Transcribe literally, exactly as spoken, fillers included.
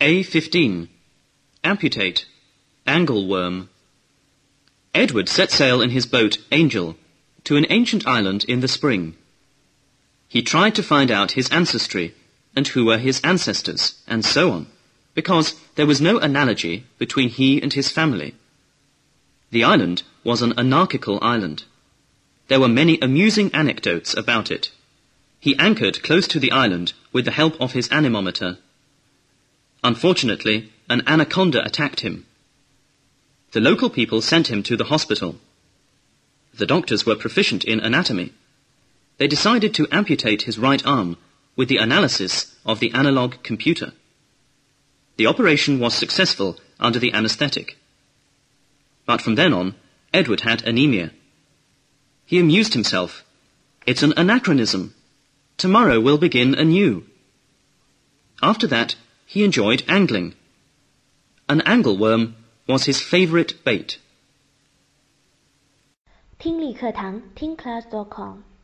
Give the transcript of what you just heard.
A fifteen. Amputate. Angleworm. Edward set sail in his boat, Angel, to an ancient island in the spring. He tried to find out his ancestry, and who were his ancestors, and so on, because there was no analogy between he and his family. The island was an anarchical island. There were many amusing anecdotes about it. He anchored close to the island with the help of his anemometer. Unfortunately, an anaconda attacked him. The local people sent him to the hospital. The doctors were proficient in anatomy. They decided to amputate his right arm with the analysis of the analog computer. The operation was successful under the anesthetic. But from then on, Edward had anemia. He amused himself. It's an anachronism. Tomorrow will begin anew. After that, he enjoyed angling. An angleworm was his favorite bait. 听力课堂听 class dot com